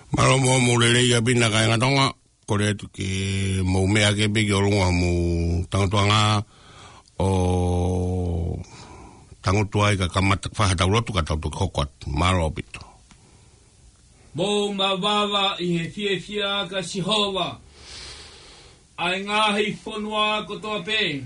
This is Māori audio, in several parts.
Malo mo le ia bina ka ngatonga kore tu ki mo mea ke bigi olunga mo tangotuanga o tangotua ka kamata whahata urotu ka tautu kokot malo pito. Mo mawava I he fia ka sihova ai ngahi whonua kotoa pe.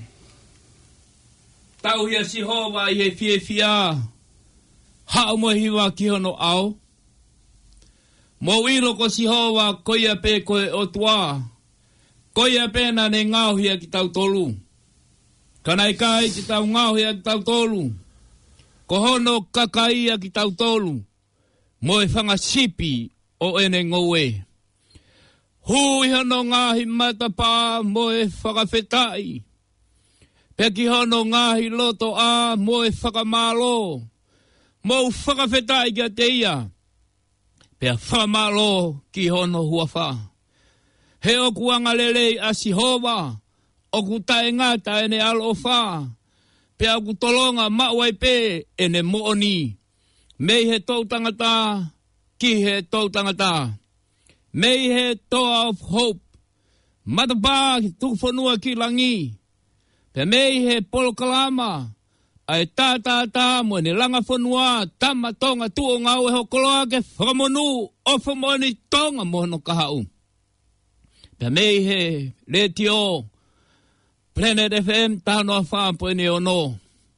Tau hia sihova I he fia hao mo hiwa ki hono au. Mo ilo ko sihova koia pe koe o tua. Koia pe na ne ngau hia ki tau tolu. Kanai kai ki tau ngau hia ki tau tolu. Ko hono kakaia ki tau tolu. Mo e whanga sipi o ene ngoe. Hui hono ngahi matapa mo e whakawhetai. Pe ki hono ngahi loto a mo e whakamalo. Mo whakawhetai kia te ia. Pea whamalo ki hono huawha. He o kuanga lelei a Sihova, o ku tae ngata ene alo wha. Pea ku tolonga mawai pe ene mooni. Mei he tau tangata, ki he tau tangata. Mei he toa of hope. Matapa ki tukuwhanua ki langi. Pea mei he polokalama. Ai tā mo ne langa whanua tama tonga tuo ngau e hokoloa ke whakamonu o whamoni tonga mohono kahau. Pea mei he retio Planet FM tāno a whāpo ene ono.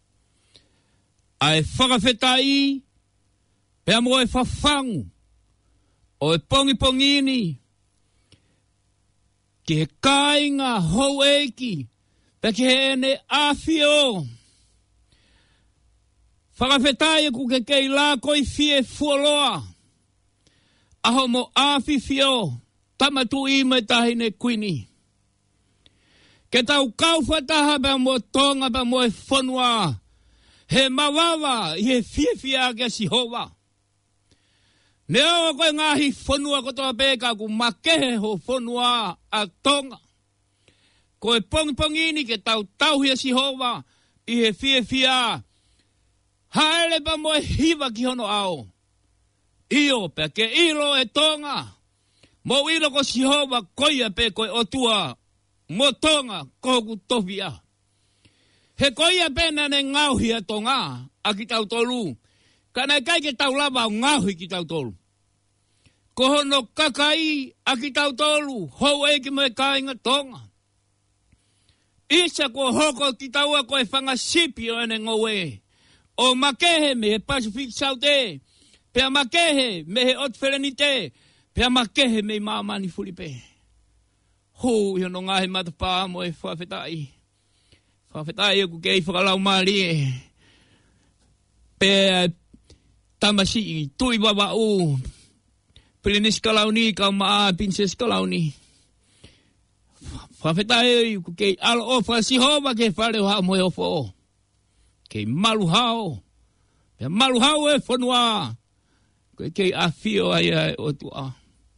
Ai whakawhetai pea mo e whawhangu o e pongipongini ki he kāinga hou eiki pea ki he ene awhio. Whakawhetai ku ke kei la koi fie fuoloa. Aho mo awhi fio, tamatu I me tahine kuini. Ke tau kauwhataha ba mo tonga ba mo e whanua. He mawawa I he fie ake Sihova. Neo koe ngahi whanua kotoa peka ku makehe ho whanua a tonga. Koe pongipongini ke tau hia Sihova I he fie a. Haele pa mo e hiva ki hono ao. Io pe ke ilo e tonga. Mo ilo ko Sihova koia pe koe otua. Mo tonga koku tofia. He koia pe na ne ngauhi a tonga a ki tau tolu. Kana kai ke tau lava ngauhi ki tau tolu. Ko hono kakai a ki tau tolu. Hou e ki mo e kainga tonga. Isa ko hoko ki tau a koe whanga sipi o ene ngoe. O makehe me he Pacific Saute, pea makehe me he Otferenite, pea makehe me Mamani Fulipe. Hu, yo no ngahe matapa mo e whawhetai. Whawhetai o ku kei whakalau maari. Pea tamasi, tui baba u. Pilinis kalauni, kau maa pinses kalauni. Whawhetai o ku kei alo ofa Sihova ke whare o ha mo e ofo. Kei maluhao. Pea maluhao e whanua. Koe kei awhio ai o tua.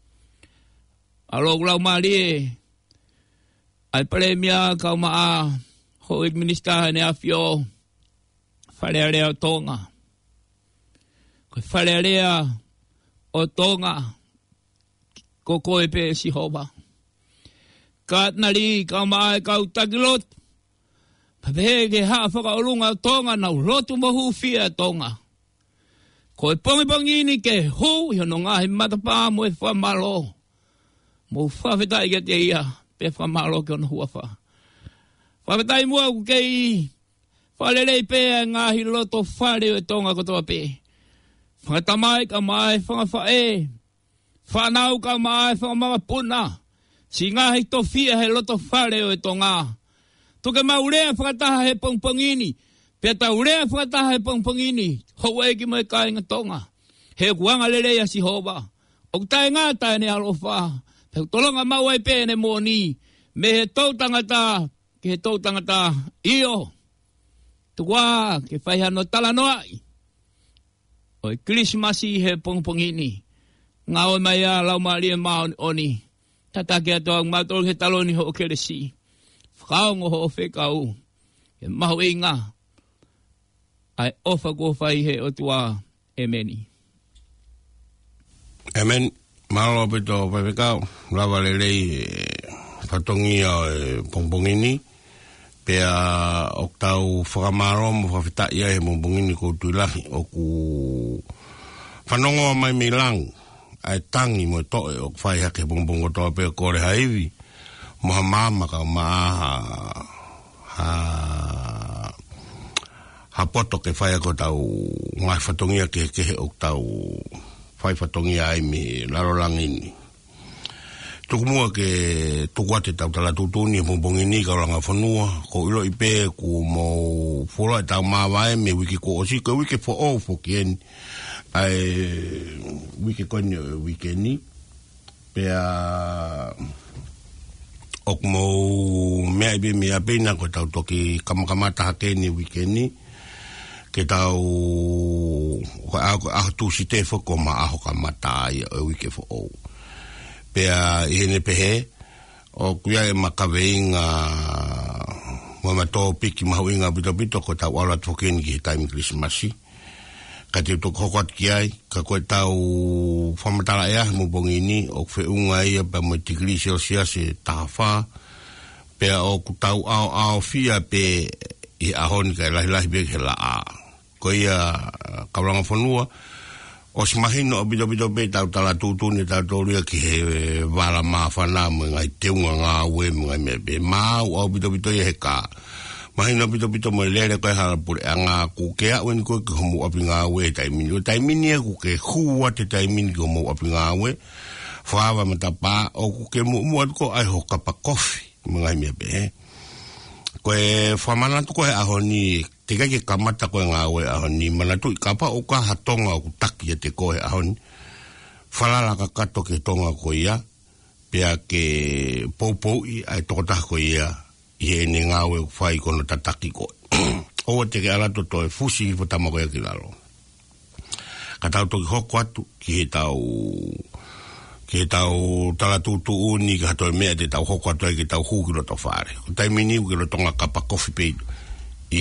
Alo ulau maari e. Ai paremia kau maa. Hoik minista ne awhio. Wharearea o tonga. Koe wharearea o tonga. Koko e pe Sihova. Katnari kau maa e kau takilot. Pahege haa whakaolunga tonga nau lotu mohu fia tonga. Ko e pongipongini ke hu hono ngahi matapa mo e whamalo. Mo whawhetai ke te ia pe whamalo ke ono huawha. Whawhetai mua ku kei whalelei pe ngahi loto whare o tonga kotoa pe. Whangatamai ka mai whangawhae. Whanau ka mai whangamangapuna. Si ngahi to fia he loto whare o tonga. Tuke maurea whakataha he pongpongini. Pea taurea whakataha he pongpongini. Hou eki mo e kainga tonga. He kuanga lelea Sihova. O kutae ngata ene alofa. Pea tolonga mauai pe ene moni. Me he tau tangata. Ke he tau tangata. Io. Tukua ke whaihano talanoai. O e Christmasi he pongpongini. Ngā oi mai a lau maari e mao oni. Tatake atoa ngmatol he taloni ho o keresi. Whakaongo ho o whekau. E mahu inga. Ai ofa ko whai he o tua. Ameni. Amen. Malo pito pepekau, lava lelei fatongi o pompongini, pea oktau whakamaro mo whawhita ia he pompongini ko tuilahi o ku whanongo mai milang ai tangi mo toe o whai hake pompongo toa pea kore haiwi mo ha mama ka maaha ha poto ke whai ako tau ngai whatongia ke he oktau whai whatongia ai mi laro langini. Tuku mua ke tukuate tau tala tutuni pompongini ka oranga whanua ko ilo ipe ku mo whora tau mawae me wiki ko osi ko wiki fo o fo kien ai wiki kone wikeni pea ok mo mea ibe mea pena ko tau toki kamakamata hakeni wikeni ke tau aho tu si te fo ko ma aho kamata ai o wiki fo o pea ihene pehe o kuia e makaweinga mama tō piki mahawinga bito ko tau alat fokeni ki he taimi Krismasi ka te utok hokot ki ai ka koe tau whamatara ea mo bongini o whiunga ia pa mo tigri Celsius e tahawha pea o ku tau ao fia pe i ahoni ka lahi be he la a ko ia kauranga whanua o si mahino o bito pe tau tala tutuni tau tōria ki he wala maa whana mo ngai teunga ngā ue mo ngai mea pe mau o bito ia he ka mahino bito mo lere koe harapure a ngā kukea uen koe ki homo api ngā ue taimini o taimini e kuke hua te taimini ki homo api ngā ue whawa matapa o kuke mua ko ai ho kapa kofi mo ngai mea pe koe whamanatu koe ahoni te kai ke kamata koe ngā ue ahoni manatu i kapa o ka hatonga o taki e te koe ahoni whalala ka kato ke tonga koe ia pea ke poupou i ai tokotah koe ia i ene ngā ue whai kono tataki koe o te ke alato toe fusi i whatama koe ki lalo ka tau toki hoko atu ki he tau tala tutu uni ka hatoe mea te tau hoko atu ai ki tau hukiro tau whare o taimini ukiro tonga kapa kofi peitu i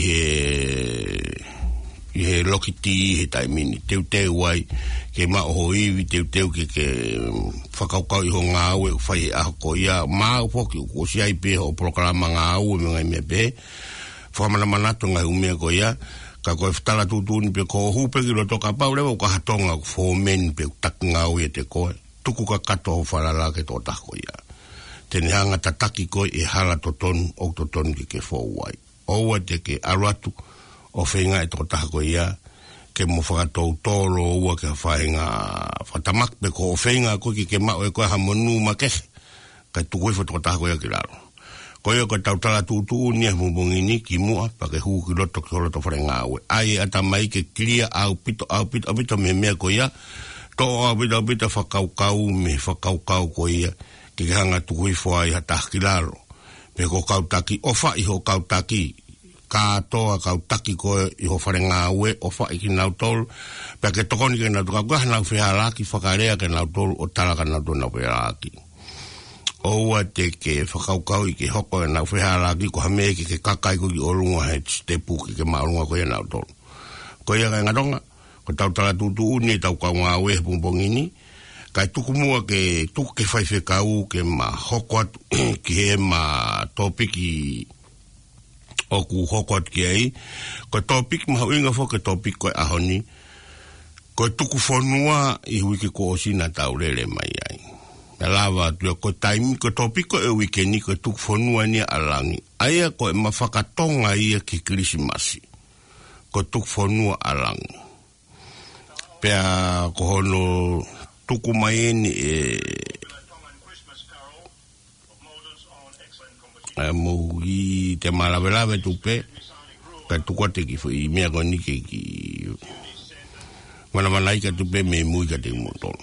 he lokiti i he taimini teu ai ke mao iwi teu ke whakaukau i ho ngā ue whai aho ko ia māu poki o si ai pe o programa ngā ue me ngai mea pe whamana manato ngai umea ko ia ka koe whtala tutuni pe ko hupe ki roto ka pau lewa ka hatonga fōmen pe tak ngā ue te koe tuku ka kato ho whalala ke tō tako ia tene hanga tataki koe e hala totonu o totonu ki ke fōuai oua te ke aruatu o whenga e tō tako ia ke mo whakatou tōro oua ke whaenga whatamak pe ko o whenga koe ki ke mao e koe hamonu makehe kai tuku e tō tako ia ki raro koe o ka tautala tutu unia mubongini ki mua pa ke huu ki loto ki holo to wharenga aue ai atamai ke kiria au pito me mea koe ia tō au pito whakaukau koe ia ki hanga tuku i whai hatah ki raro pe ko kautaki ofa i ho kautaki ka toa kautaki ko i ho wharenga ue ofa i ki nautol pe ke tokoni ke nautol ka nau whihalaki whakarea ke nautol o tala ka nautol nau whihalaki oua te ke whakaukau i ke hoko e nau whihalaki ko hamee ke kakai ko ki orunga he stepu ki ke maurunga ko i nautol ko ia kai ngaronga ko tau tala tutu uni tau kau ngā ue pumpongini kai tuku mua ke tuku ke whaiwhe kau ke ma hoko atu ki he ma topiki o ku hoko atu ki ai ko topiki ma huinga fo ke topiki koe ahoni ko tuku whanua i huiki ko osina tau rere mai ai na lava atu ko taimi ko topiki ko e wikeni ko tuku whanua ni alangi aia ko e ma whakatonga ia ki Krismasi ko tuku whanua alangi pea ko hono tuku mai ni mo i te malavelave tupe ka tukote ki fui mea koni ki mana ka tupe me mui ka te motor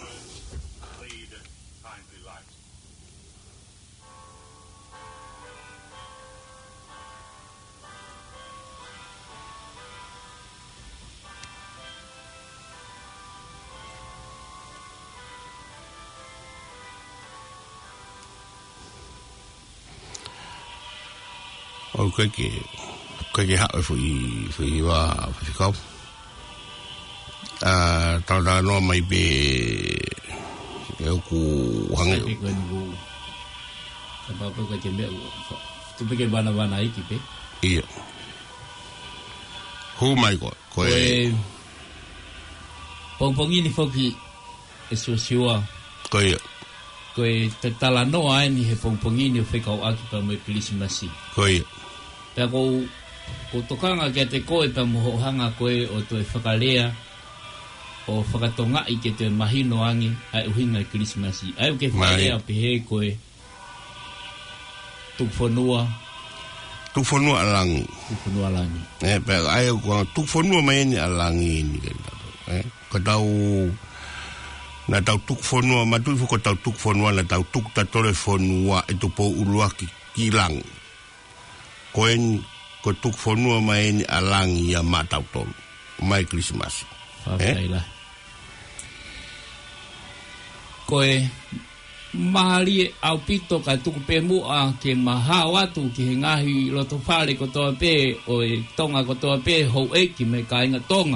o ke hae fui wa whikau tau no mai be ke o ku hange Ko ni ko ko te me tu pe ke bana iki pe ia who my god ko pongpongi ni foki e sosiua ko ia ko te talanoa ni he pongpongi ni fe kau aki pa me Krismasi ko ia pe ko tokanga ke te koe pa mohohanga koe o to e whakalea o whakatonga i ke te mahino angi ai uhinga i Krismasi ai ke whakalea pe he koe tukfonua alangi pe ai ko tukfonua mai ni alangi ni ko tau na tau tukfonua ma tu ko tau tukfonua na tau tuk ta telefonua e to po uluaki kilang ko tukfonua mai ni alangi ya matau tol mai Krismas koe mahali au pito ka tuku pe mua ke maha watu ki ngahi loto whare ko toa pe o e tonga ko toa pe hou e ki me ka inga tonga.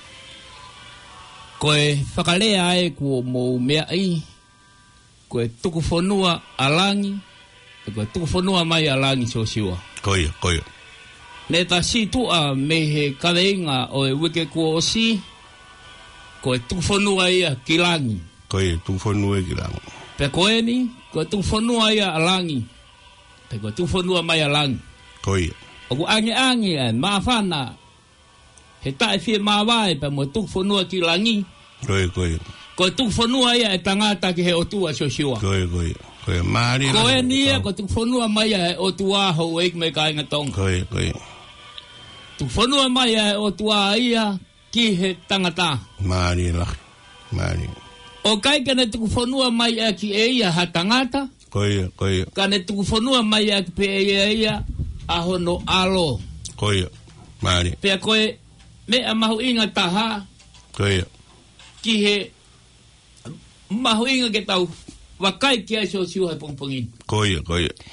Koe whakalea e kua mou mea i, koe tuku whanua alangi, koe tuku whanua mai alangi so siwa. Koia. Ne ta si tua me he kaweinga o e wike kua o si, koe tuku whanua ia kilangi. Koia, tuku whanua kilangi. Pe koe ni, koe tuku whanua ia alangi. Pe koe tuku whanua mai alangi. Koia. O ku ange e maafana, he tae fie mawai pe mo tuku whanua kilangi. Koia. Koe tuku whanua ia e tangata ki he otua so siwa. Koia. Maari. Koe nia, koe tuku whanua mai e otua hou eik me ka inga tonga. Koia. Tuku whanua mai e otua ia ki he tangata. Maari. O kai kane tuku whanua mai e ki e ia ha tangata. Koia. Kane tuku whanua mai e ki pe e ia ahono alo. Koia. Maari. Pea koe me a mahu inga taha. Koia. Ki he mahu inga ke tau wakai ki aiso siuha pongpongin. Koia.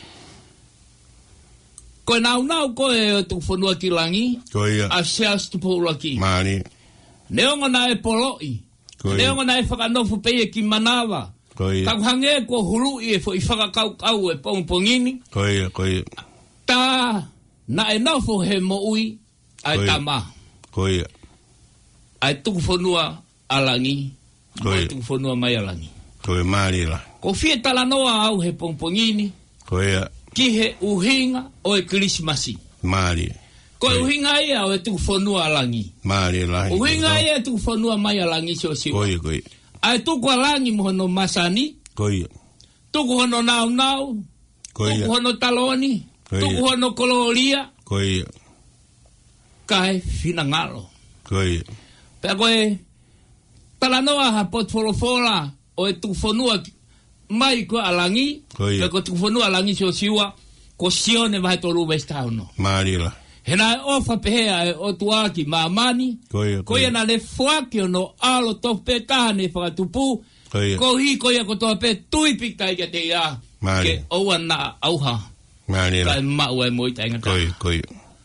Koe nau koe tuku whanua ki langi. Koia. A seas tupu laki. Maari. Neonga na e poloi. Koia. Neonga na e whakanofu peie ki manawa. Koia. Tau hange ko hulu i e fo i whakakau e pongpongini. Koia. Ta na e nofu he mo ui ai tama. Koia. Ai tuku whanua alangi. Koia. Tuku whanua mai alangi. Koia maari la. Ko fie talanoa au he pongpongini. Koia. Ki he uhinga o e Krismasi. Maari. Ko uhinga ia o e tuku whanua alangi. Maari la. Uhinga ia tuku whanua mai alangi so siwa. Koia. Ai tuku alangi mohono masani. Koia. Tuku hono nau. Koia. Tuku hono taloni. Koia. Tuku hono koloria. Koia. Kai finangalo. Koia. Pea koe talanoa ha potfolofola o e tuku whanua mai ko alangi. Koia. Pea ko tuku whanua alangi so siwa. Ko sione vai tolu westauno. Maari la. Hena e ofa pehea e o tuaki maamani. Koia. Koia na le fuaki o no alo tope tahane whakatupu. Koia. Ko hi koia ko toa pe tuipiktai ke te ia. Maari. Ke oua na auha. Maari la. Kai maua e moita inga ta. Koia.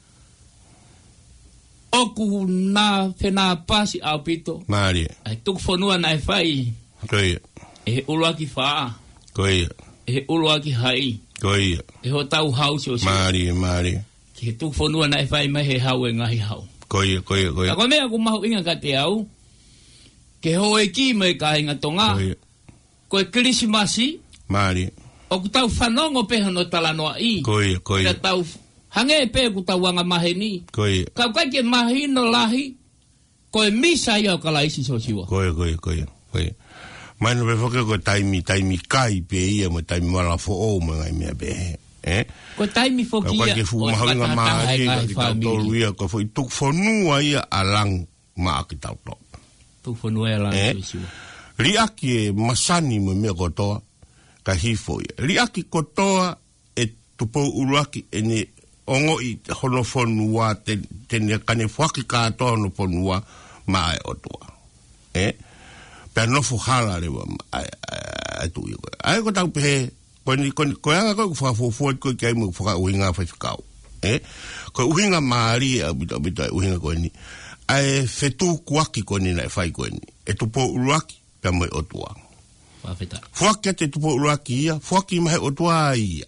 Oku na whena pasi au pito. Maari. Ai tuku whanua na e whai. Koia. E he uluaki whaa. Koia. E he uluaki hai. Koia. E ho tau hausi o si. Maari. Ki he tuku whanua na e whai mai he hau e ngahi hau. Koia. Ako mea ku mahu inga ka te au. Ke ho e ki mai ka inga tonga. Koia. Ko e Krismasi. Maari. O ku tau whanongo peha no talanoa i. Koia. Ka tau hange e pe ku tau wanga mahe ni. Koia. Kau kai ke mahi no lahi. Ko e misa i au kalaisi so siwa. Koia. Mai no befoke ko taimi kai pe ia mo taimi wala fo o mo ngai me be. Ko taimi fokia. Ko ke fu mahinga maari ki tau toluia ko foi tuk fonua ia alang ma ki tau to. Tuk fonua ia alang so siwa. Riaki e masani mo me kotoa ka hifo ia. Riaki kotoa e tupo uruaki e ne ongo i hono fonua te ne kane fuaki ka to hono fonua ma e otua. Pea nofu hala rewa ai tu i koe. Ai ko tau pehe, koe anga koe whakafuafua koe ki ai mo whaka uhinga whaifikau. Koe uhinga maari a bita uhinga koe ni. Ai whetu kuaki koe ni na e whai koe ni. E tupo uruaki pea mo e otua. Whawheta. Fuaki te tupo uraki ia, fuaki mahe o tua ia.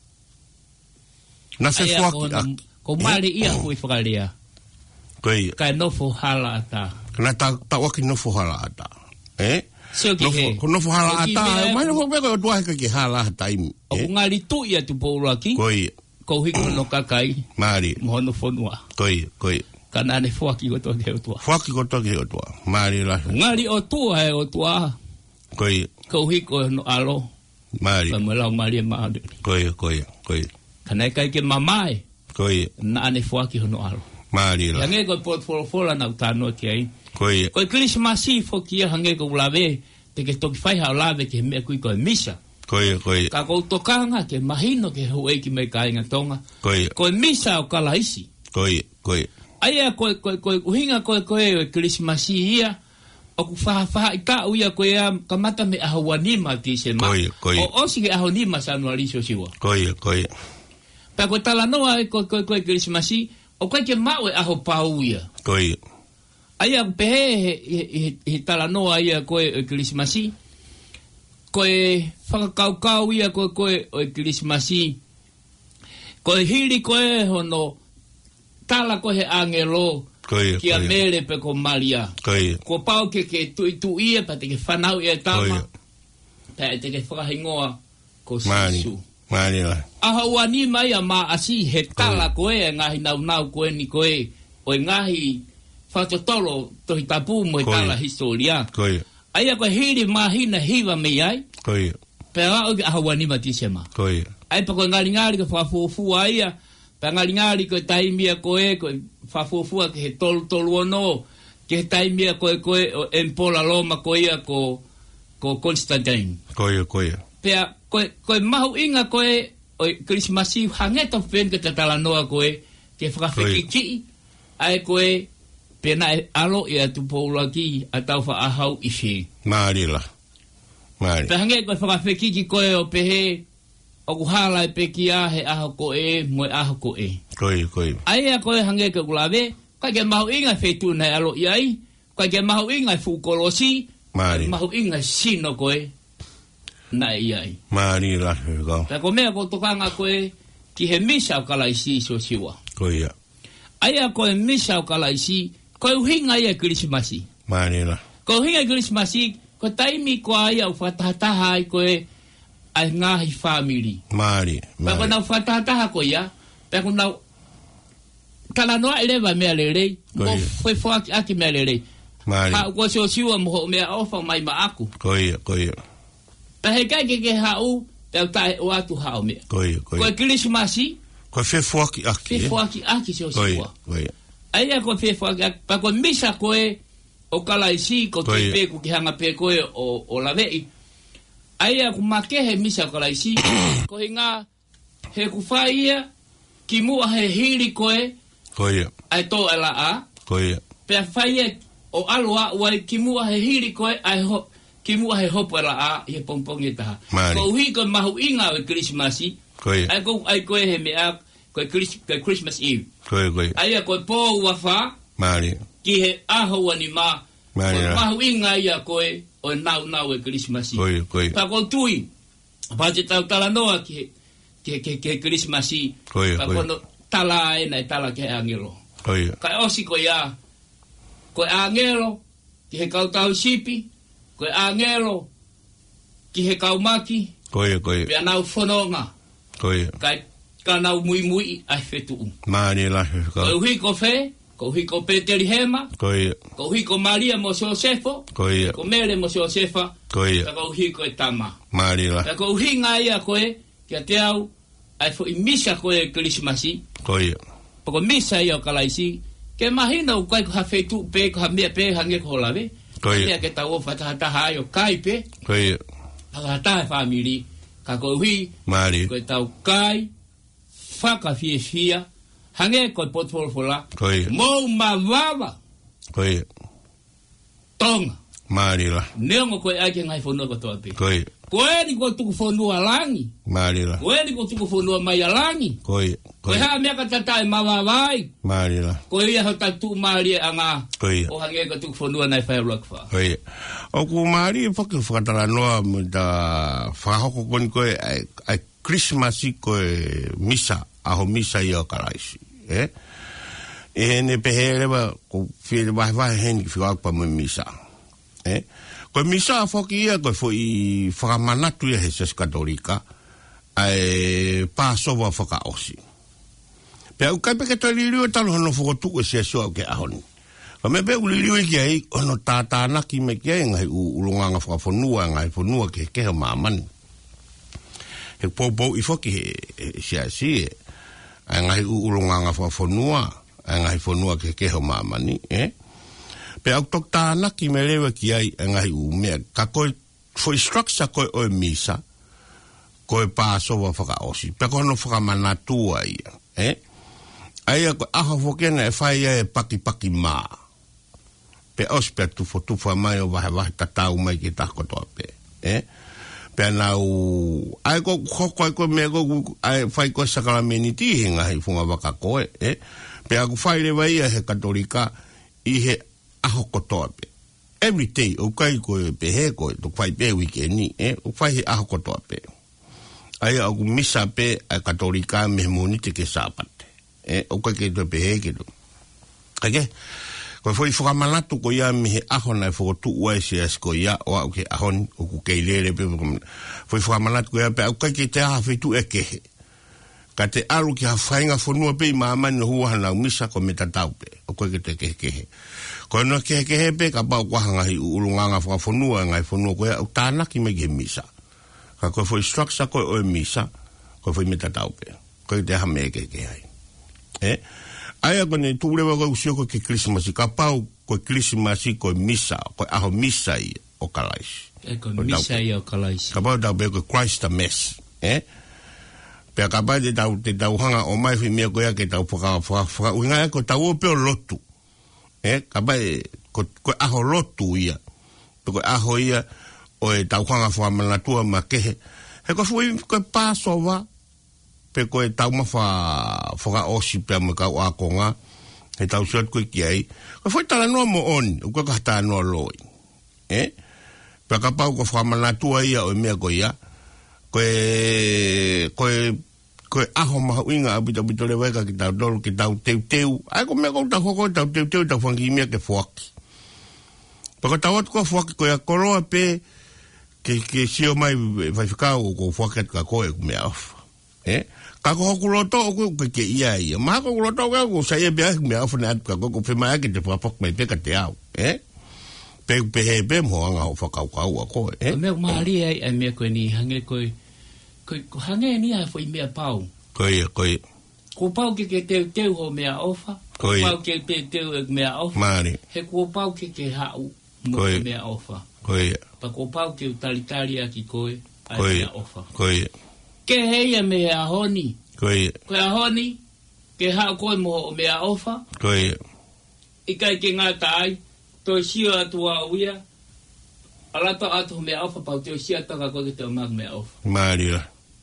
Na se fuaki aki. Ko mare ia hui whakarea. Koe. Kai nofo hala ata. Kana ta waki nofo hala ata. Seo ki he. Nofo hala ata. Mai nofo meko o tua heka ki hala ata imi. O ngari tu ia tupo uraki. Koe. Ko hiko no kakai. Mari. Mohono whonua. Koe. Kana ne fuaki ko toki he o tua. Fuaki ko toki he o tua. Mari la. Ngari o tua he o tua. Koe. Ko hiko no alo. Mari. Malau mari e maade. Koe. Kana kai ke mamai. Koe. Na ne fuaki hono alo. Mari la. Hange ko portfolio na utano ki ai. Koe. Ko Christmasi fo ki hange ko lave te ke toki fai ha lave ke me ku ko misa. Koe. Ka ko tokanga ke mahino ke ho e ki me kai nga tonga. Koe. Ko misa o kala isi. Koe. Aia ko uhinga ko Christmasi ia o ku fa ka uia ko ia kamata me ahawani ma ti se ma. Koe. O si ke ahawani ma sa no aliso siwa. Koe. Pa ko tala noa ko Christmasi o kai ke mawe aho pauia. Koe. Aia pehe he tala noa ia ko Christmasi. Ko whakakau ia ko Christmasi. Ko hiri ko hono tala ko he angelo. Kia mele pe ko Maria. Ko pau ke tu ia pa te ke whanau ia tama. Pa te ke whakahingoa ko sisu. Mani la. Aha wani mai a ma asi he tala koe ngahi nau koe ni koe o ngahi whatotolo tohi tapu mo tala historia. Koe. Aia koe hiri mahina hiwa me ai. Koe. Pea o aha wani ma tisema. Koe. Ai pa koe ngari ko whafufua ia. Pea ngari ko taimia koe whafufua ke he tolu ono. Ke he taimia koe o empola loma koe ia ko Constantine. Koe. Pea koe mahu inga koe o Christmasi hangeta pen ke te tala noa koe ke whakawhekiki ai koe pena alo ia tupoula ki a tau wha ahau ishi. Mari la. Pea hange koe whakawhekiki koe o pehe o kuhala e peki a he aho koe moe aho koe. Koe. Ai a koe hange koe kulawe koe ke mahu inga whetu nei alo iai koe ke mahu inga fukolosi Mari. Mahu inga sino koe na iai. Mari la. Ta ko mea ko tokanga koe ki he misa o kalaisi so siwa. Koe. Aia koe misa o kalaisi koe uhinga ia Christmasi. Mari la. Ko uhinga Christmasi ko taimi ko aia u whatahataha ai koe ai ngahi family. Mari. Pa ko nau whatahataha ko ia. Pa ko nau kala noa elewa mea lelei. Mo fwe fwaki aki mea lelei. Mari. Ha ko so siwa mo mea ofa mai ma aku. Koe. Pa he kai ke hau pe tai o atu hau me. Koe. Ko Christmasi Ko fe fuaki aki. Fe fuaki aki so siwa. Koe. Aia ko fe fuaki aki. Pa ko misa koe o kalaisi ko te pe ku ki hanga pe koe o lavei. Aia ku makehe misa o kalaisi ko hinga he ku faia ki mua he hiri koe. Koe. Ai to ala a. Koe. Pe faia o aloa wai ki mua he hiri koe ai ho ki mua he hopo ala a he pompong e taha. Ko hui ko mahu inga o Christmasi. Koe. Ai koe he mea koe Christmas Eve. Koe. Aia koe pō wafa. Mari. Ki he aho wani ma. Mari. Koe mahu inga ia koe o nau e Christmasi. Koe. Pa ko tui. Pa te tau tala noa ke Christmasi. Koe. Pa kono tala e nei tala ke angelo. Koe. Kai osi koe ia. Koe angelo ki he kautau sipi. Koe angelo ki he kaumaki. Koe. Pea nau whanonga. Koe. Kai nau mui ai whetu. Mani la. Koe uhi ko whe. Ko hui ko Peteri Hema. Koe. Ko hui ko Maria mo Josefo. Koe. Ko Mere mo Josefa. Koe. Ta ko hui ko e Tama. Mari la. Ta ko hui ngā ia koe. Kia te au. Ai fo i misa koe Christmasi. Koe. Pa ko misa ia o kalaisi. Ke mahina u kai ko ha whetu pe ko ha mea pe hange ko lawe. Koe. Mea ke tau o whatahataha ai o kai pe. Koe. Whatahataha family. Ka ko hui. Mari. Ko e tau kai. Whaka fia. Hange ko potfolfola. Koe. Mo mawawa. Koe. Tonga. Mari la. Neongo koe ake ngai whanua ko toa pe. Koe. Koe ni ko tuku fonua langi. Marila. Koe ni ko tuku fonua mai langi. Koe. Koe ha mea ka tatai mawawai. Marila. Koe ia ho tatu maari anga. Koe. O hange ka tuku fonua nai whai ulakwa. Koe. O ku maari whakatara noa da whahoko koni koe ai Christmasi koe misa. Aho misa i o karaisi. E ne peherewa ko whiere wahi heni ki whiwakpa mo misa. Koe misa a whoki ia koe fo i whakamanatu ia he ses katolika ai pāsowa whakaosi. Pea ukai peke toi liriu e talo hono whakotuku e sia sua ke ahoni. Ka me pe uliriu e ki ai ono tātānaki me ki ai ngai ulunganga whakafonua ngai fonua ke keho maamani. He pōpō i whoki he sia si e ai ngai ulunganga whakafonua ai ngai fonua ke keho maamani Pe au tok tānaki me lewa ki ai ngai mea ka koe for structure koe o misa koe pāsowa whakaosi pe kono whakamanatua ia Aia koe aha whokena e whai e paki mā pe ospe tufa mai o wahe tatau mai ki tako toa pe pe anau ai ko hoko ai koe mea ko ai whai koe sakarameni tihi ngai funga waka koe pe aku whai lewa ia he katolika i he aho kotoa pe. Every day, o kai koe pe he koe, to whai pe wikeni, o whai he aho kotoa pe. Ai au misa pe a katolika me monite ke sapate. O kai ke to pe he ke to. Ake, koe foi whakamanatu ko ia me he aho nai whakotu ua se as ko ia o au ke ahon, o ku kei lere pe. Foi whakamanatu ko ia pe au kai ke te aha whitu e kehe. Ka te alu ki ha whainga whanua pe i maamani no hua hana misa ko me tatau pe. O koe ke te kehe. Koe no kehe pe ka pau kwahanga hi ulunganga whakafonua ngai whanua koe au tānaki me ke misa. Ka koe foi structure koe o misa, koe foi me tatau pe. Koe te hame ke hai. Aia kone tūrewa koe usio koe ke Christmasi, ka pau koe Christmasi koe misa, koe aho misa i o kalaisi. Koe misa i o kalaisi. Ka pau tau pe koe Christ the Mass. Pea ka pau te tau hanga o mai whi mea koe ake tau whaka uinga e koe tau o peo lotu. Ka pai koe aho lotu ia. Koe aho ia o e tau hanga whamanatua ma kehe. He koe fui koe pāsowa pe koe tau mawha osi pea me kau akonga. He tau suat koe ki ai. Koe fui tala noa mo oni. Koe kahtaa noa loi. Pea ka pau koe whamanatua ia o mea koe ia. Koe aho maha uinga a bita le weka ki tau dolu ki tau teu. Ai ko mea kou tau hoko tau teu tau whangi mea ke whaki. Pako tau atu ko whaki koe a koroa pe ke sio mai whaiwhikau ko whaki atu ka koe mea ofa. Ka ko hoku loto o koe ke ia ia. Maha ko loto ko sa ia bea mea ofa na atu ka koe ko whemai ake te whapok mai peka te au. Pe he pe mo anga o whakau a koe. Mea maari ai mea koe ni hange koe ko hange ni a foi mea pau. Koe. Ko pau ke teu ho mea ofa. Ko pau ke teu mea ofa. Mari. He ko pau ke hau mo mea ofa. Koe. Pa ko pau ke talitari aki koe a mea ofa. Koe. Ke heia mea honi. Koe. Koe a honi ke hau koe mo mea ofa. Koe. Ikai ke ngata ai to sio atua uia. Alata atu mea ofa pau te sia taka koe te o mea ofa. Mari.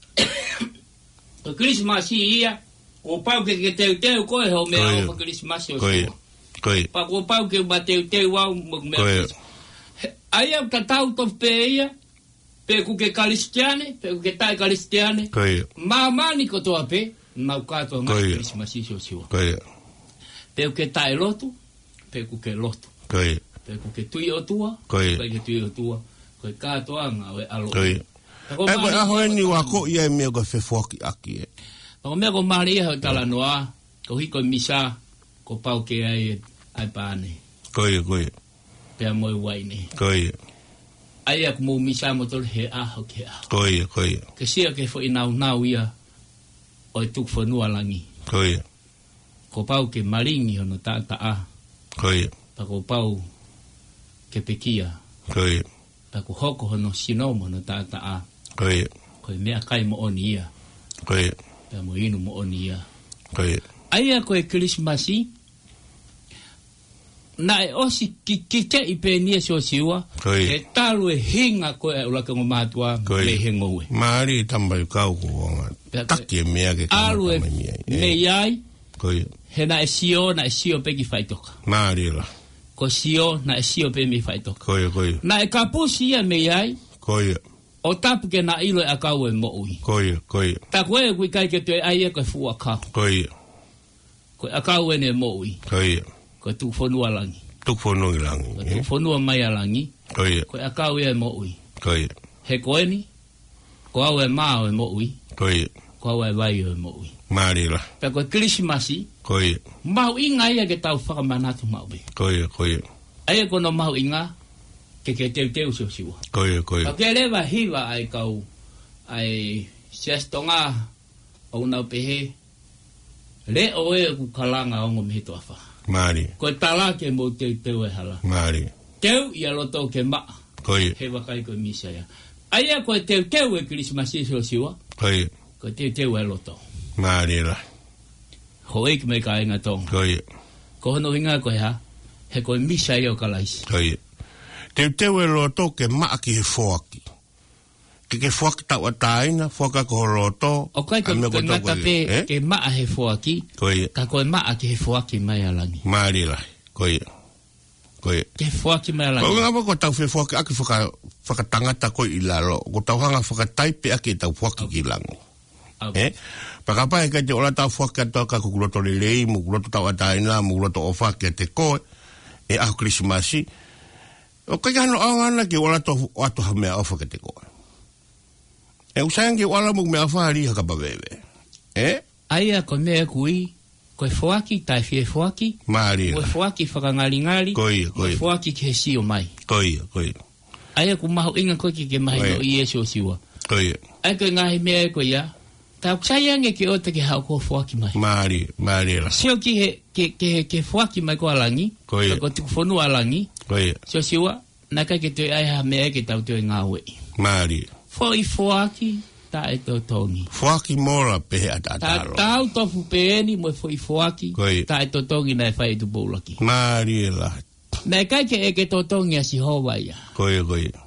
Ko Christmas ia, ko pau ke teu koe ho mea ofa Christmas o sua. Koe. Pa ko pau ke ba teu au mo mea. Ai au tatau to pe ia, pe ku ke kalistiane, pe ku ke tai kalistiane. Koe. Mamani ko toa pe, mau kato ma Christmas o sua. Koe. Pe ku ke tai lotu, pe ku ke lotu. Koe. Pe ku ke tui o tua, Koe. Pe ke tui o tua, koe katoa nga o alo. Koe. Ai koe aho e ni wako ia e mea koe whewhoki aki e. Ko mea ko maria ho tala noa, ko hiko misa, ko pau ke ai pane. Koe. Pea moi waine. Koe. Ai aku mo misa mo tol he aho ke aho. Koe. Ke sia ke fo inau ia, o e tuk whanua langi. Koe. Ko pau ke maringi hono tata a. Koe. Pa ko pau ke pekia. Koe. Pa ko hoko hono sinomo hono tata a. Koe. Koe mea kai mo oni ia. Koe. Pea mo inu mo oni ia. Koe. Ai a koe Christmasi, na e osi ki te i pe nia so siwa e talu e hinga ko e ula ko matua le hengoe mari tamba kau ko taki mea ke alu e me yai he na e sio pe ki faitoka mari la ko sio na e sio pe mi faitoka koi na e kapusi ya me yai o tapu ke na ilo e akau e moui koi ta koe kui kai ke te ai e koe fua kau koe akau e ne moui ko tu fonua langi tu fonua mai langi ko akau e moui he koe ni ko au e mao e moui ko au e vai e moui mari la pe ko Krismasi mau inga ia ke tau whakamanatu mau be ai ko no mau inga ke teu siwa koe ke lewa hiwa ai kau ai siastonga o na pehe le o e ku kalanga o me to afa mari ko tala ke mo teu e hala mari teu ia loto ke ma he wa kai ko misa ya ai ko teu e Krismasi siwa ko teu e loto mari la hoi ke me kai ngatong ko no hinga ko ha he ko misa yo kalais Te e loto ke maa ki he foaki. Ke foaki tau ataina, foaka ko loto. O kai ko ngata pe ke maa he foaki. Ka koe maa ki he foaki mai alangi. Maari lai, koe. Ke foaki mai alangi. Ko ngapa ko tau fe foaki aki whakatangata koe i lalo. Ko tau hanga whakataipe aki tau foaki ki lango. Pakapa e kai te ola tau foaki ato ka kukuloto lelei, mukuloto tau ataina, mukuloto o foaki te koe. E ako Krismasi. O kai hano awana ki wala to atu ha mea ofa ke te koa. E usang ki wala mo mea ofa hari haka babebe. Aia ko mea kui, koe foaki, tai fie foaki. Maari. Koe foaki whakangaringali. Koe. Koe foaki ke si o mai. Koe. Aia ku maho inga koe ki ke mahi no i eso siwa. Koe. Aia koe ngahi mea koe ia. Tau ksaiange ke ota ke hao ko foaki mai. Maari la. Sio ki ke foaki mai ko alangi. Koe. Ko tiku fonu alangi. So siwa, na kai ke te ai ha mea ke tau te ngā ue. Maari. Foi foaki, ta e tau tongi. Foaki mora pehe atataro. Tau tofu peeni, mo foi foaki, ta e tau tongi na e whai tu boulaki. Maari la. Na kai ke tau tongi a si hoa ia. Koe.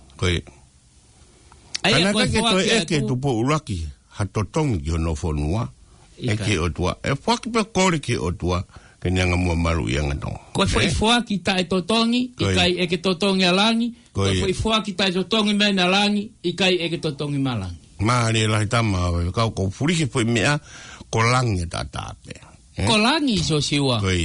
Ana kai ke toi eke tu boulaki, ha tau tongi ki hono fonua. E ke otua. E foaki pe kore ke otua. Ke nyanga mua maru i anga tonga. Koe foi foaki ta e totongi, i kai eke totongi alangi. Koe foi foaki ta e totongi mena alangi, i kai eke totongi malangi. Maari lahi tama, kau ko furike foi mea, ko langi tatape. Ko langi so siwa. Koe.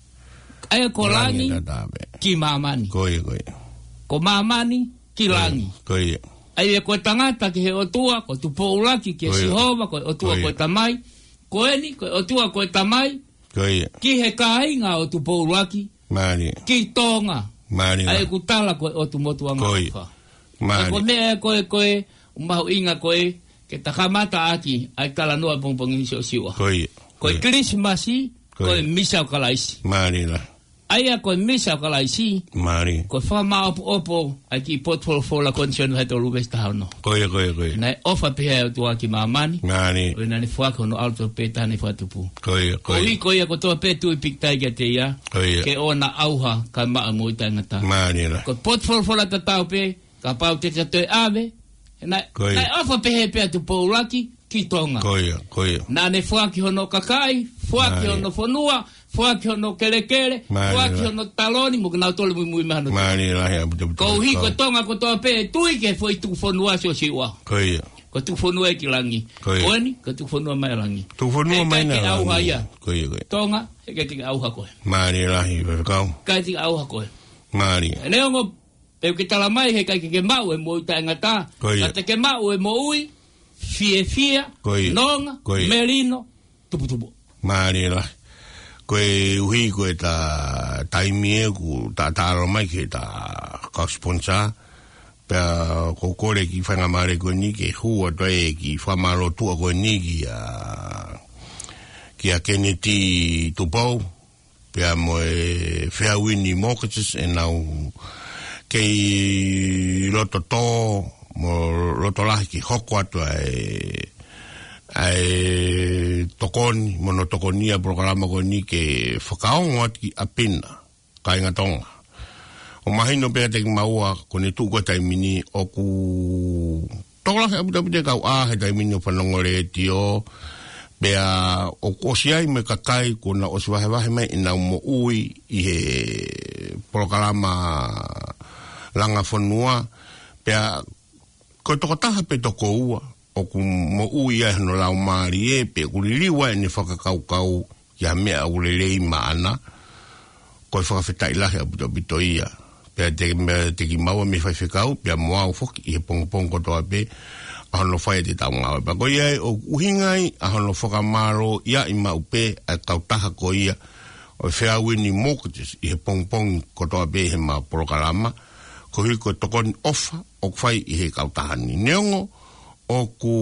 Aya ko langi, ki mamani. Koe. Ko mamani, ki langi. Koe. Aya koe tangata ki he otua, ko tu poulaki ki he sihova, koe otua koe tamai. Koe ni, koe otua koe tamai. Ki he kāinga o tu poulaki. Maari. Ki tonga. Maari. Ai ku tala koe o tu motua ngawha. Maari. Ko mea koe, umahu inga koe, ke takamata aki, ai tala noa pongpongi so siwa. Koe Krismasi, koe misa o kalaisi. Maari la. Aia koe misa o kalaisi. Maari. Koe whama opo, ai ki potfolfola kondisyon hai tolu vesta hauno. Koe. Nai ofa pehea o tua ki mamani. Maari. Koe nani fuaka no alto peta ni fuatupu. Koe. Koe ko toa petu i piktai kia te ia. Ke o na auha ka maa ngoi tangata. Maari la. Koe potfolfola tatau pe, ka pau te te ave. Nai ofa pehea pea tu poulaki, ki tonga. Koe. Nane fuaki hono kakai, fuaki hono fonua, fuaki hono kelekele, fuaki hono taloni, mo na tole mui mahano. Maari la. Ko hi ko tonga ko toa pe, tui ke foi tu fonua so siwa. Koe. Ko tu fonua e ki langi. Koeni, ko tu fonua mai langi. Tu fonua mai na langi. Koe. Tonga, e ke tinga auha koe. Maari la, kau. Kai tinga auha koe. Maari. Neongo, e ke tala mai he kai ke mau e mo ita ngata. Ka te ke mau e mo ui, fie, nonga, merino, tupu. Maari la. Koe uhi koe ta taimie ku ta taro mai ke ta ka sponsor. Pea ko kore ki whanga mare koe ni ke hua toe ki whamalo tua koe ni ki a Kennedy tupau. Pea moe Fair Winnie Mortgages e nau kei loto tō mo loto lahi ki hoko atu ai tokoni, mono tokonia programa koe ni ke whakaongo atu ki apina. ka inga tonga. O mahino pea te maua kone tuko taimini o ku tola he abutabute kau he taimini o whanongore tio pea o kosiai me kakai kona o siwahewahe mai ina mo ui i he polokalama langa whanua pea ko tokotaha pe toko ua o ku mo ui ai hano lau maari e pe kuliliwa e ne whakakaukau ia mea ulelei maana ko e whakawhetai lahe abutabito ia pea te ki maua me whaiwhekau, pea moa u whoki i he pongo toa pe, ahono whai te tau ngawe. Pa ko ia o uhingai, ahono whakamaro, ia i mau pe, a kautaha ko ia, o whea wini mortgages i he pongo kotoa pe he maa porokalama, ko hui ko tokoni ofa, o whai i he kautahani. Neongo, o ku,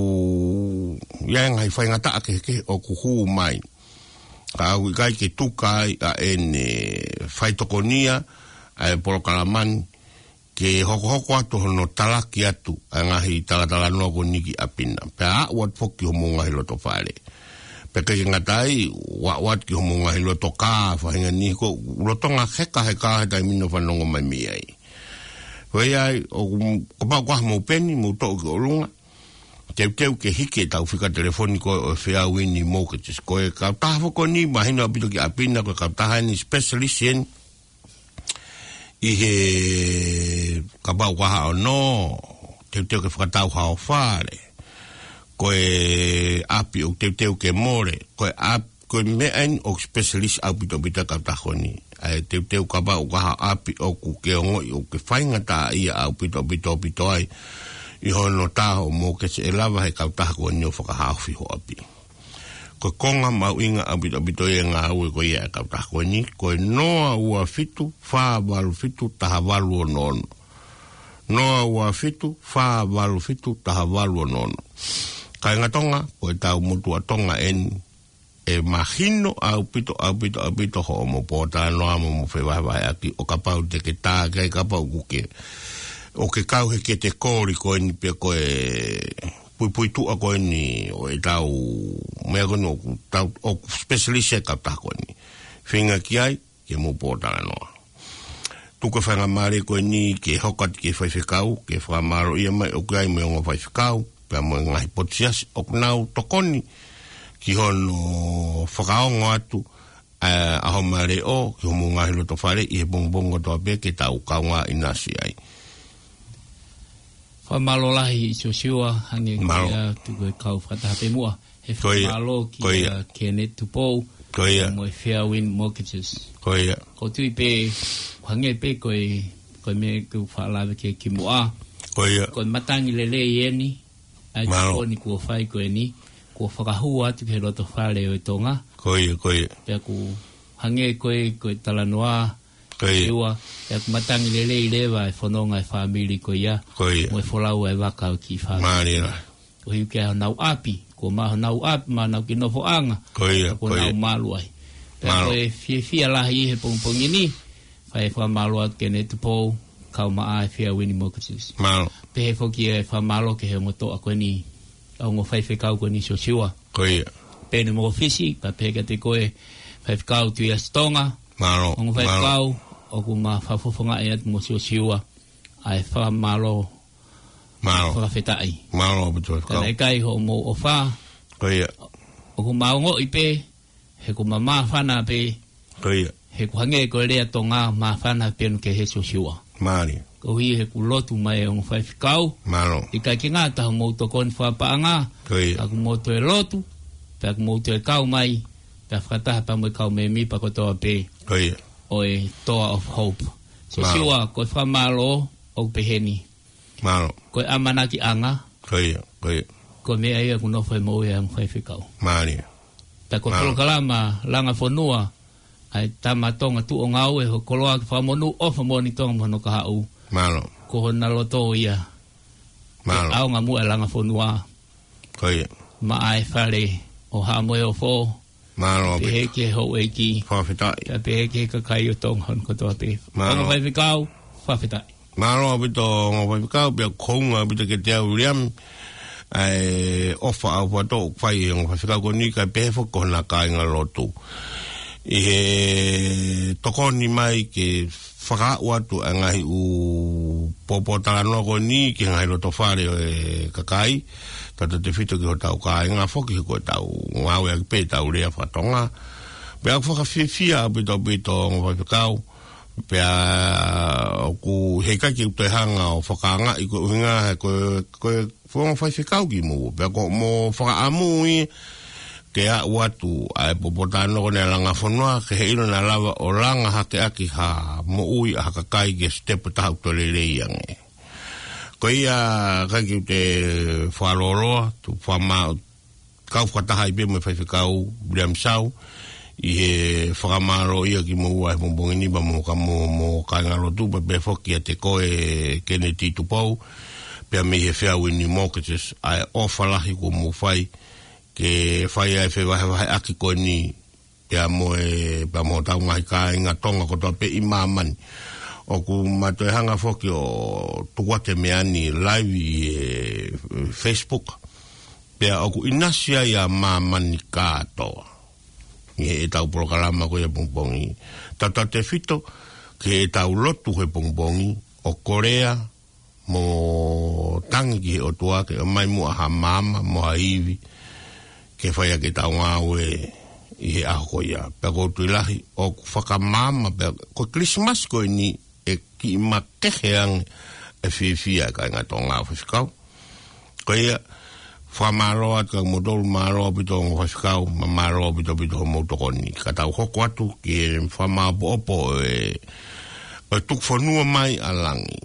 ia ngai whai ngata ake heke, o ku huu mai. Ka au i kai ke tukai a ene whai tokonia, ai polokalamani ke hoko atu hono talaki atu a ngahi talatala noa niki apina pe a wat foki homo ngahi loto whare pe ke ngatai wat ki homo ngahi loto ka whahinga ni ko loto ngā heka he taimino whanongo mai mi ai wei ai o kopau kwa mo peni mo to ki olunga teu ke hike tau whika telefoni ko o whea wini mortgages ko e kautaha whako ni mahina apito ki apina ko kautaha ni specialist yen i he kapau kaha o no teu ke whakatau hao whare ko e api o teu ke more ko e meain o specialist au pito kautahoni ai teu kapau kaha api o ku ke ongoi o ke whaingata ia au pito ai i hono taho mo ke se elava he kautahoni o whakahawhi ho api ko konga mau inga abito e ngā ue ko ia kautako ni ko noa ua fitu wha walu fitu taha walu o nono noa ua fitu wha walu fitu taha walu o nono kai ngatonga ko e tau mutu atonga en e mahino au pito ho mo pota noa mo whewahewai aki o kapau te ke tā kai kapau kuke o ke kau he ke te kōri ko ni pe ko e pui tu ako ni o e tau mea kono tau o specialist e kautako ni whinga ki ai ke mo pōtara noa tuka whanga mare ko ni ke hokat ke whaiwhekau ke whamaro ia mai o kai me onga whaiwhekau pia mo ngahi potias o kunau tokoni ki hono whakaongo atu aho mare o ki homo ngahi loto whare i he bongbongo toa pe ke tau kaunga inasi ai whamalolahi i siosiua hangi kia tuku e kau whatahape mua. He whamalo ki Kenneth Tupou mo e Fairwind Mortgages. Ko tui pe hangi pe koe me ku whaalawe ke ki mua. Ko matangi lele i eni. Ai tupo ni kua whai koe ni. Kua whakahua atu ke roto whale o i tonga. Pea ku hangi koe talanoa. Ewa, e matangi lele i lewa e whanonga e whamiri ko ia. Mo e wholau e waka o ki whamiri. Ko hiu kia nau api. Ko maho nau api, ma nau ki nofo anga. Ko nau malu ai. Pea ko e fia lahi i he pongpongi ni. Whai e whamalu atu ke ne tupou. Kau maa e Fairwind Mortgages. Pe he whoki e whamalo ke he moto a koe ni. Au ngo whaiwhekau koe ni siosiua. Pe ne mo fisi, pa peka te koe whaiwhekau tu i astonga. Ngo whaiwhekau. O ku ma whafofonga e atu mo siosiua ai whamalo whakawhetai. Kana e kai ho mo o wha o ku maongo i pe he ku ma whana pe he ku hange ko rea to ngā ma whana pe ke he siosiua. Ko hi he ku lotu mai o whaiwhikau i kai ki ngā taho mo to kon whapaanga a ku mo to e lotu pe a ku mo to e kau mai pe a whakataha pa mo e kau me mi pa kotoa pe o e Toa of Hope. So siwa, koe whamalo o peheni. Koe amanaki anga. Koe mea ia kuno whai mo ea mwhai whikau. Ta koe whalokalama langa whanua ai tamatonga tu o ngau e ho koloa ki whamonu o whamoni tonga mhono ka hau. Ko ho naloto ia. Au ngā mua langa whanua. Ma ai whare o hamoe o fo. Pehe ke hou e ki. Whawhetai. Pehe ke kakai o tong hon kotoa pe. Onga whaiwhikau, whawhetai. Maro abito onga whaiwhikau, pia kounga abito ke te au riam. Ofa au whato whai onga whaiwhikau ko ni kai pehe whakona ka inga lotu. I he tokoni mai ke whakaua tu angahi u popotala noko ni ki ngai roto whare e kakai. Tata te whito ki ho tau ka inga whoki ko tau ngawe aki pe tau rea whatonga. Pea ku whakawhiwhia pito ngawhawhikau. Pea ku heika ki ute hanga o whakaanga i ko uhinga koe whakawhiwhikau ki mu. Pea ko mo whakaamu i ke a watu ai popotano ko ne langa whanua ke he ino na lava o langa hake aki ha mo ui a hakakai ke stepu tahau to lelei ange. Ko ia kaki ute whaloroa tu whamao kau whataha i pe me whaiwhikau William Sau i he whakamaro ia ki mo ua he mombongini ba mo kaingaro tu pa pe whoki a te koe kene titupau pia me he whea wini mortgages ai ofalahi ko mo whai ke whai ai whai aki koe ni pia mo pa mo tau ngai ka inga tonga kotoa pe i mamani o ku matoe hanga whoki o tuwate meani live i Facebook pia o ku inasia ia mamani katoa i e tau prokalama koe pongpongi tata te whito ke e tau lotu he pongpongi o Korea mo tangi ki o tua ke o mai mua ha mama mo ha iwi ke whaia ke tau ngāwe i he aho koia. Pea ko tuilahi o whakamama, pea ko Christmas koe ni e ki ima keheang e whiwhia ka inga tō ngā whawhikau. Koia, whamaroa ka modolu maroa pito ngā whawhikau, ma maroa pito ho motokoni. Ka tau hoko atu ki e whamapo opo e tukwhanua mai alangi.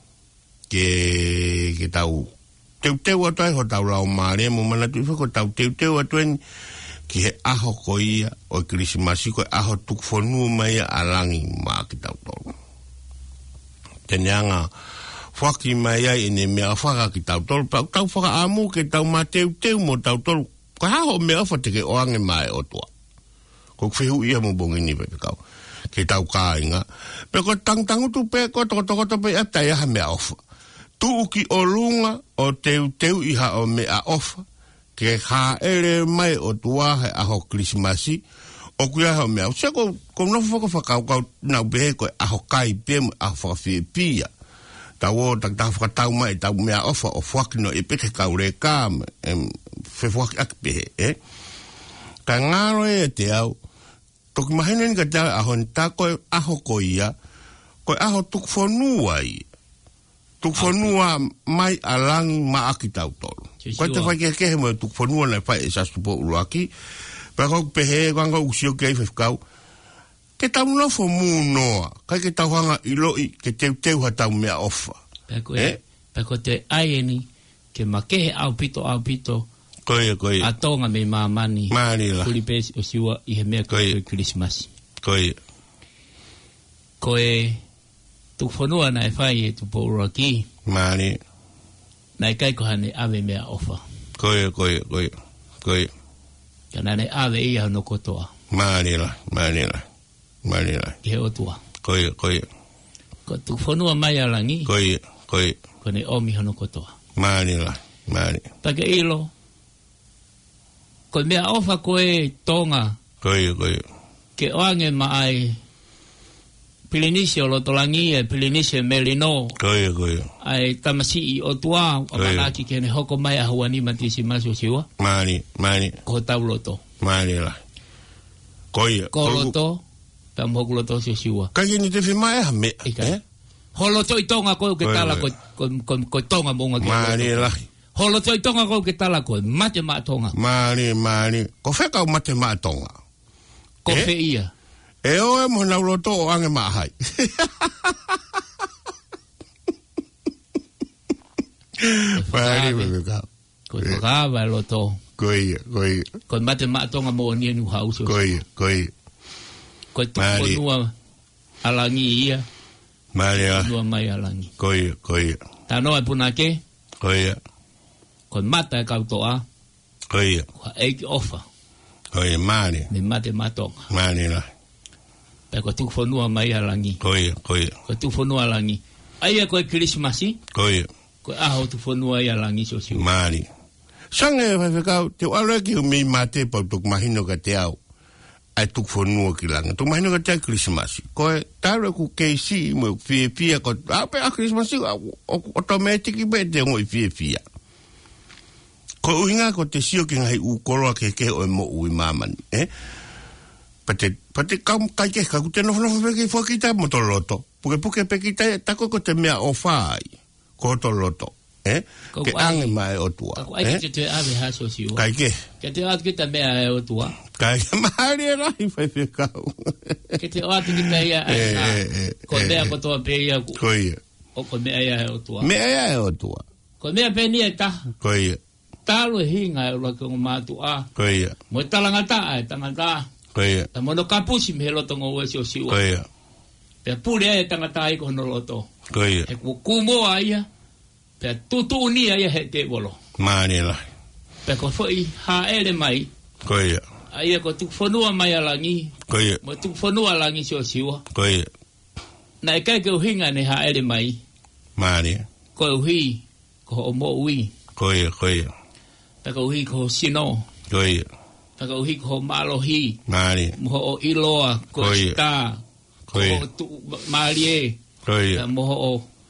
Ke tau teu atu ai ho tau lau maare mo mana tu ko tau teu atu ki he aho ko ia o Krismasi ko aho tukwhonu mai alangi ma ki tau tolu. Teneanga whaki mai ai ene mea whaka ki tau tolu tau whaka amu ke tau ma teu mo tau tolu ko haho mea whate ke oange mai o tua. Ko whehu ia mo bongini pepe kau ke tau kāinga pe ko tangu tu pe ko toko pe ata ia mea ofa. Tuuki o lunga o teu iha o mea ofa ke ha ere mai o tuahe aho Krismasi o kuia hao mea. Sia ko nofo whakau nau behe koe aho kai pēmu aho whakawhiepia. Tau o tak whakatau mai tau mea ofa o whakino e peke kau re kāma whewhaki ak behe. Ka ngāro e te au toki mahenen ka tau aho nita koe aho koia koe aho tukwhanua i. Tukwhanua mai alangi ma aki tau tolu. Koe te whai kehe mo tukwhanua nei whai e sastupo uruaki. Pea kou pehe wanga usio kei whewhikau. Ke tau nofo mū noa. Kai ke tau hanga iloi ke teu ha tau mea ofa. Pea koe te aieni ke makehe au pito. Koe. A tonga me mamani. Marila. Kuri pesi o siwa i he mea koe Christmas. Koe. Tu whanua nai whai e tu pōura ki. Mani. Nai kai kohane awe mea ofa. Koe. Ka nane awe ia hono kotoa. Manila. I he otua. Koe. Ko tu whanua mai alangi. Koe. Kone omi hono kotoa. Mani. Take ilo. Ko mea ofa koe tonga. Koe. Ke oange maai Pilinisio lotolangi e Pilinisio melino. Koe. Ai tamasi i otua o manaki kene hoko mai ahuani matisi maso siwa. Mani. Ko tau loto. Manila. Koe. Ko loto. Tam hoku loto siwa. Kai ni te whimai ha me. Holoto i tonga koe ke tala ko tonga monga ke. Manila. Holoto i tonga koe ke tala koe mate maa tonga. Mani. Ko whekau mate maa tonga. Ko whe ia. E oe mo nau loto o ange mahai. Ko whakawa loto. Koe. Ko mate maatonga mo o nienu hauso. Koe. Ko tukonua alangi ia. Maria. Tukonua mai alangi. Koe. Tanoa punake. Koe. Ko mata e kautoa. Koe. Ko eiki ofa. Koe, mani. Me mate maatonga. Mani la. Ko tukonua mai alangi. Koe. Ko tukonua alangi. Aia koe Krismasi. Koe. Ko aho tukonua ia alangi so siu. Mani. Sange whawhekau, te wale ki umi mate pau tuk mahino ka te au. ai tu fonua ki langa tu mai no ka Christmas ko taro ku keisi mo fia ko ape a Christmas automatic be de mo fia ko uinga ko te sio ki ngai u kolo ke o mo u maman pate kam kai ke ka te no ke fo kita mo to loto porque pe kita ta ko te mea o fai ko to loto ke ange mai o tua ai ke te ave ha so siu kai ke te at ke te mea o tua kai mari ra i fai ka ke te at ke te ia ko mea ko to pe ia ko ia o ko mea ia o tua ko mea pe ni ta ko ia talo hinga o ko matu a ko ia mo talanga tangata ko ia ta mo no kapusi me lo tongo o so siu ko ia pe pule ai tangata ai ko no loto ko ia e ku kumo ai pe tutu ni ai he te bolo mani la pe ko foi ha ele mai ko ia ai ko tu fonua mai alangi ko ia mo tu fonua alangi so siwa ko ia na kai ko hinga ne ha ele mai mani ko hui ko mo ui ko ia pe ko hui ko sino ko ia pe ko hui ko malo hi mani mo o iloa ko sta ko tu malie ko ia mo o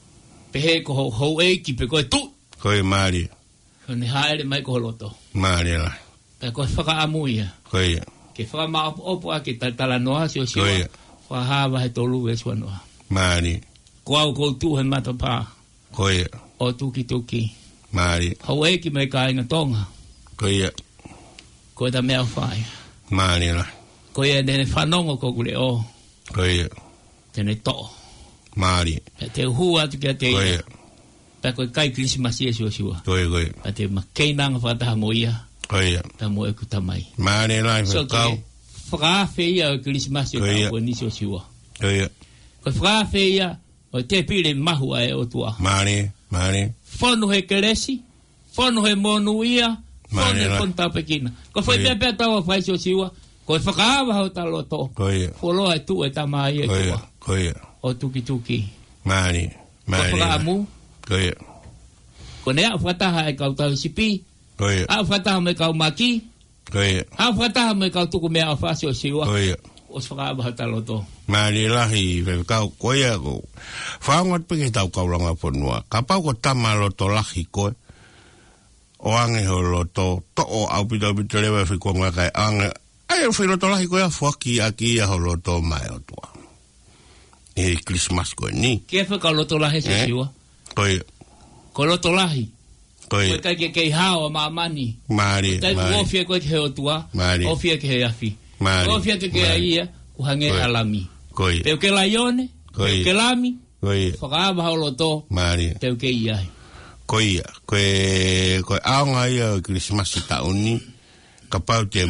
pe ko ho e ki pe ko tu ko ia mari ko ne ha ele mai ko loto mari la pe ko faka amuia ko ia ke faka ma opo a ke tala noa si o si wa ha va he tolu e so noa mari ko tu he mata pa ko ia o tuki mari ho e ki mai ka inga tonga ko ia ko da mea fai mari la ko ia ne whanongo ko kule o ko ia tene to mari te hua tu kia te ia pe ko kai Christmas ia siwa ko ia pa te makeinanga whataha mo ia ko ia ta mo e kutamai mari la so kau whakawhe ia o Christmas ia ko ni siwa ko ia ko whakawhe ia o te pire mahu ai o tua mari whanu he keresi whanu he monu ia whanu he konta pekina ko whai pepe tawa whai siwa ko whakawa hau talo to ko ia wholoa tu e tamai e tua ko ia o tuki mari ko whakamu ko ia ko nea whataha e kau tau sipi ko ia a whataha me kau maki ko ia a whataha me kau tuku mea o whasio siwa ko ia o whakawa hau talo to mari lahi kau ko ia ko whaangot peke tau kauranga whanua ka pau ko tama loto lahi koe o ange ho loto to o au pita lewa whiko ngā kai ange ai o whi loto lahi koe a whaki a ki a ho loto mai o tua e Christmas koe ni kia whaka loto lahi se siwa koe ko loto lahi koe koe kai ke kei hao a maamani mari tai ofia koe ke he o tua ofia ke he afi ofia ke ke a ia kuhange alami koe teo ke laione teo ke lami koe whakaaba hao loto mari teo ke iai koe aonga ia o Christmas i tauni ka pau te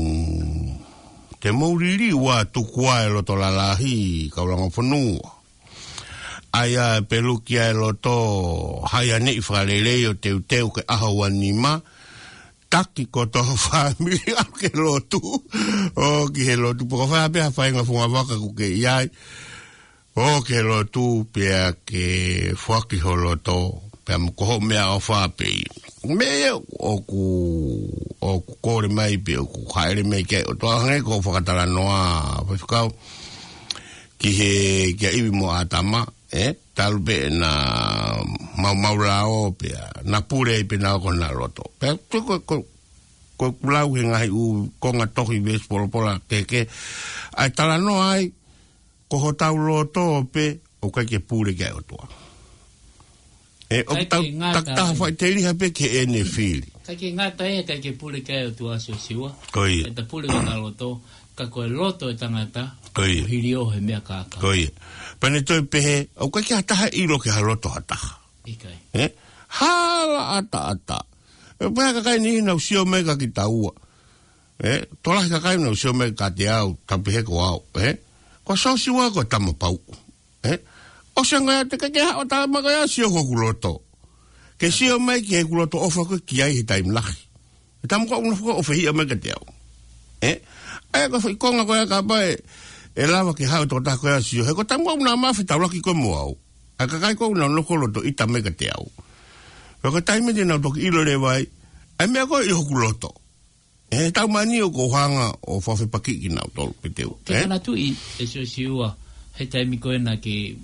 mou riri wa tukua e loto lalahi kauranga whanua aia pelukia e loto haia nei whalelei o teu ke aha wanima taki ko toho whamiri au ke lotu o ki he lotu poko whapea whainga funga waka ku ke iai o ke lotu pia ke whaki ho loto pia mkoho mea o whapei me o ku kore mai pe o ku haere mai ke o toa hange ko whakatala noa whakau ki he kia iwi mo atama talu pe na maula o pe na pure pe na ko na loto pe ko kulau he ngai u konga tohi ves polopola ke ai tala no ai ko ho tau loto pe o kai ke pure ke o toa o ta fa te ri hape ke ene fili kai ke ngata e kai ke pure ke o toa so siwa koi e ta pure na loto ka ko loto e tangata koi hirio he mea kaka koi pane toi pe o kai ke hata iro ke haloto hata ikai hala ata Pea kakai ni na usio mega ki taua. Tola kakai na usio mega te au, tampihe ko au. Ko sausi wa ko tamo pau. O senga te kake hao tama kaya sio ko kuloto. Ke sio mai ki he kuloto ofa ko ki ai he taim lahi. Tamo ko unafo o fehia mega te au. Ai ko fai konga ko ya kapai e lava ki hao tota ko ya sio. He ko tamo ko una mafi taula ki ko mo au. A kakai ko una loko loto ita mega te au. Ko taime de na toki ilo le vai ai mea ko i hoku loto tau mani o ko hanga o whawhi paki ki nau tolu pe teu. Ke kana tu i so siua, he taimi koe na ke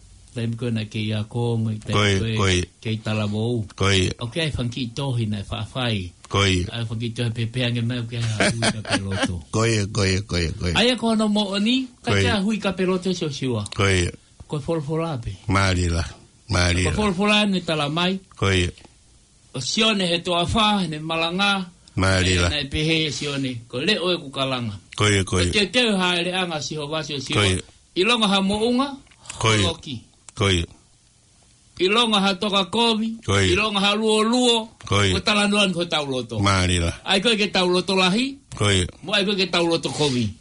ia kongo, ke i talamou. Koe. O ke ai whanki tohi na whaafai. Koe. Ai whanki tohi pepeange mai o ke ai hui ka peloto. Koe. Ai ko no mo oni, ka ke ai hui ka peloto so siua. Koe. Koe folfola pe. Marila. Koe folfola ni talamai. Koe. O sione he toa wha, ne malanga. Marila. Na pehe sione, ko le oe ku kalanga. Koe. Te teu hae le anga si hovasi o siua. Koe. Ilonga ha mounga, holoki. Koe. Ilonga ha toka kovi, ilonga ha luo, ko talanuan ko tauloto. Marila. Ai koe ke tauloto lahi, mo ai koe ke tauloto kovi.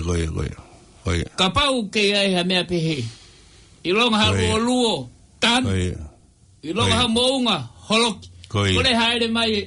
Koe. Kapau ke ai ha mea pehe. Ilonga ha luo, tan. Ilonga ha mounga, holoki. Kore haere mai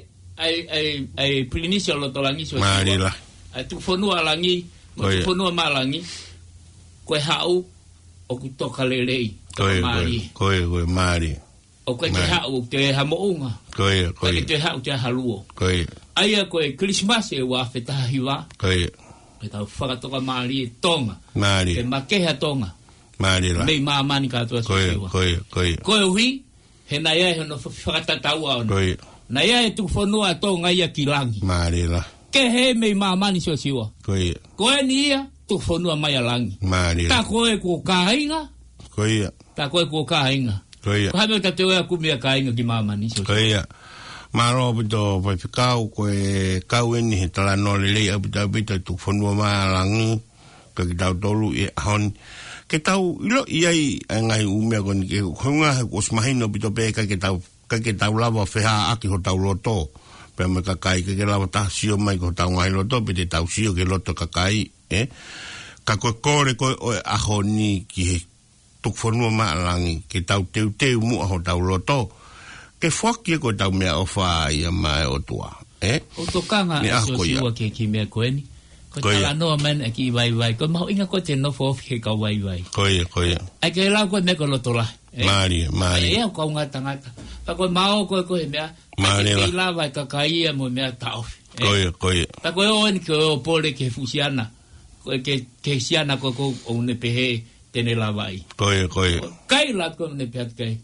ai prinisio loto langi so. Marila. Ai tu fonua langi, mo tu fonua malangi. Koe hau o ku toka lelei. Koe, mari. O koe te hau te hamounga. Koe. Koe te hau te haluo. Koe. Aia koe Christmas e wa fetaha hiwa. Koe. Koe tau whakatoka mari e tonga. Mari. Te makeha tonga. Mari la. Mei maamani katoa so siwa. Koe. Koe hui, he na ia he no whakatatau au. Koe. Na ia e tu whanua tonga ia ki langi. Mari la. Ke he mei maamani so siwa. Koe. Koe ni ia, tu whanua mai a langi. Mari la. Ta koe ko kainga. Koe. Ta koe ko kainga. Koe. Ko hame ta te oea kumia kainga ki maamani so siwa. Koe. Maro pito pai whikau koe kau eni he tala no lelei au pita tu whanua mai a langi. Ka ki tau tolu e hon. Ke tau ilo iai ngai umea koni ke hunga he osmahino pito pe ka ke tau lava wheha aki ho tau loto. Pea me kakai ke lava ta sio mai ko tau ngai loto pe te tau sio ke loto kakai. Ka koe kore koe oe aho ni ki he tuk whanua mai a langi. Ke tau teu mu aho tau loto. Ke whaki e koe tau mea o wha ia mai o tua. O tokanga e so siwa ke ki mea koeni. Ko tala noa man e ki vai. Ko maho inga ko te nofo of ke ka vai. Koe. Ai ke lau koe me ko loto la. Mari. E au kau ngata. Pa koe mao koe mea. Mari la. Ai ke lava ka kaia mo mea taofi. Koe. Pa koe oen ke o pole ke fusiana. Koe ke siana koe o ne pehe tene lavai. Koe. Kai la koe ne pehat kai.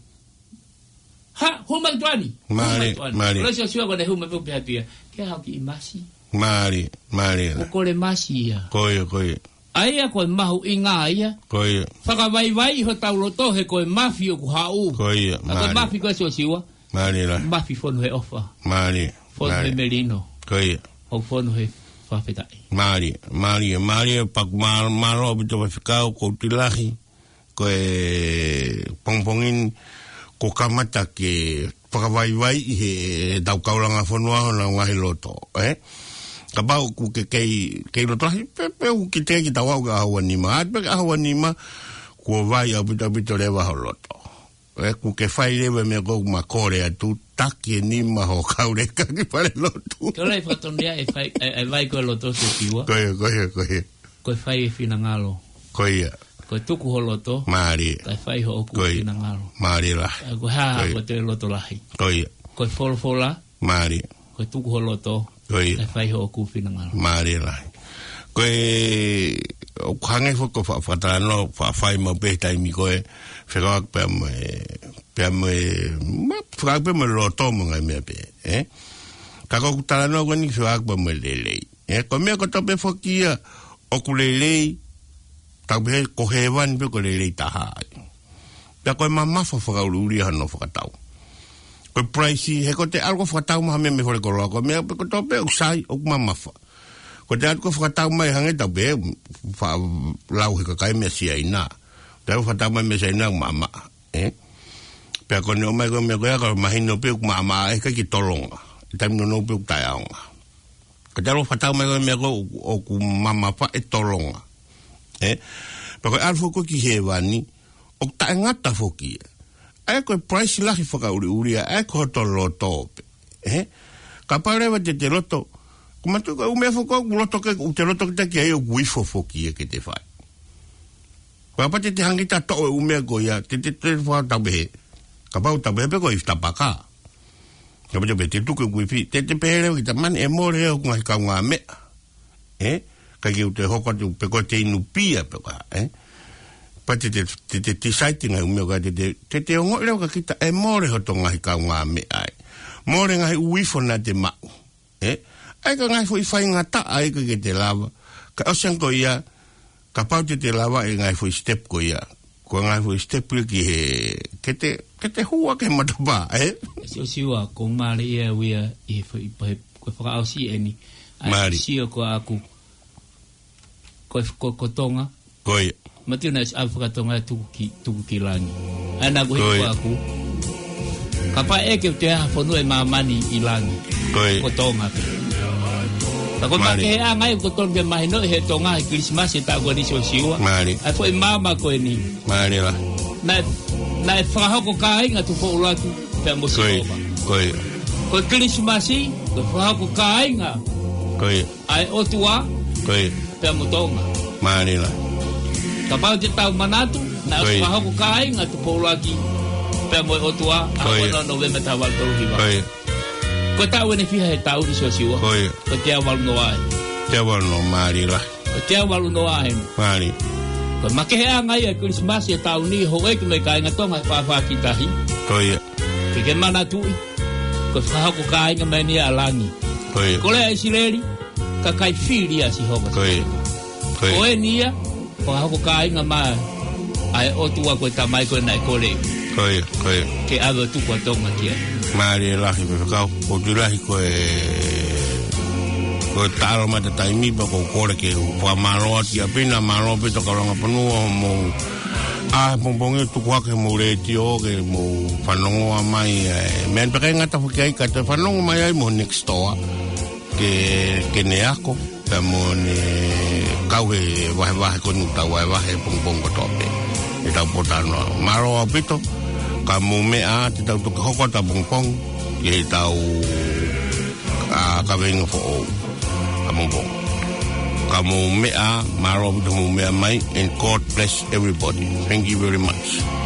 Ha, human tuani. Mari. Rasa siwa kone human tu pehatia. Ke hau ki imasi. Mari. O kore masi ia. Koe. Aia koe mahu inga ia. Koe. Whakawaiwai ho tau roto he koe mafi o ku hau. Koe. Koe mafi koe so siwa. Mari la. Mafi fonu he ofa. Mari. Fonu he merino. Koe. O fonu he whawhetai. Mari. Paku maro bito whawhikau ko tilahi. Koe pongpongin ko kamata ke whakawaiwai he tau kauranga whanua na ngahi loto. Ka pau ku kei loto ahi pepe ku ki te ki tau au ka ahawa nima. Atpe ka ahawa nima kua vai au bito lewa ho loto. Ku ke whai lewe mea kou makore atu taki e nima ho kaure ka ki pare loto. Ko lai whatonea e vai koe loto se tiwa. Koe. Koe whai e whina ngalo. Koe. Koe tuku ho loto. Mari. Kai whai ho oku whina ngalo. Mari la. Koe haa koe te loto lahi. Koe. Koe folfola. Mari. Koe tuku ho loto. Koe. Kai whai ho oku whina ngalo. Mari la. Koe o hange fo ko whatano whai mo pe taimi koe whekawak pe me loto mo ngai mea pe. Kako kutalano ko ni whekawak pe me lelei. Ko mea ko tope whakia o ku lelei tau pe ko hewan pe ko lelei taha. Pea koe mamafa whakaururi hano whakatau. Koe praisi he ko te algo whakatau maha mea me hore koroa ko mea pe ko tope usai o mamafa. Ko te algo whakatau mai hange tau pe lau he kakai mea sia ina. Tau whakatau mai mea sia ina mama. Pea ko ne o mai ko mea koe ako mahino pe mama e ki tolonga. Taim no pe tai aonga. Ko te algo whakatau mai ko mea ko o ku mama pa e tolonga. Pea koe alfo ko ki hewani o tae ngata foki. Ai koe price lahi whakauri uria, ai ko hoto loto. Ka parewa te loto, kumatu ka umea whako, te loto ki te ai o guifo foki e ke te whai. Ka pate te hangita to e umea ko ia, te whakatau behe. Ka pau tau behe pe ko i whtapaka. Ka pe te tuku kui fi te pere ki ta man e more o ngai ka nga me. Ka ki te hoko te pe ko te inu pia pe ka pa te saiting ai umeo ka te ongo leo ka kita e more ho to ngai ka nga me ai. More ngai uifo na te mau. Ai ka ngai foi fai ngata ai ka ke te lava. Ka o sen ko ia ka pau te lava e ngai foi step ko ia. Ko ngai foi step ki he ke te hua ke matapa Si wa ko mari e wia e foi ko fa au si eni. Ai si ko aku ko tonga. Ko ia. Mati na Afrika tonga tu ki langi. Ana ko aku. Kapa e ke te hafonu e mamani i langi. Ko tonga. Ko make a ngai ko tonga mai no he tonga i Christmas ta go ni so siwa. Ai foi mama ko ni. Mari la. Na fa ko kai nga tu fo laki pe mo so. Ko Christmas ko fa ko kai nga. Ai otua. Pe mo tonga. Mari la. Kapau te tau manatu na fa ko kai nga tu fo laki pe mo otua a no November ta wal to hiwa. Ko tau ne fiha e tau ni so siwa. Ko te wal no ai. Te wal no mari la. Ko te wal no ai. Mari. Ko make hea ngai e Christmas e tau ni ho e me kai nga tonga fa ki tahi. Ko ia. Ke mana tu. Ko fa ko kai nga meni alangi. Ko le ai sileri ka kai fili asi ho. Ko e nia ko ha ko kai nga ma ai o tu ko ta mai ko nai ko le. Ko ia. Ke ava tu ko tonga kia. Mari la hi ka ko tu la hi ko ko taro mata taimi ba ko kore ke pa maro ti apina maro pe to kalonga panu mo pompong tu kwa ke mo le ti o ke mo fanongo mai men pe nga ta fukai ka te fanongo mai ai mo next door ke ne ako ta mo ne kawe wa ko nu ta wa pompong ko tope e ta potano maro pito ka mo me a ti ta to ko ta pompong e ta ka vengo fo Kamu mea, maro, and God bless everybody. Thank you very much.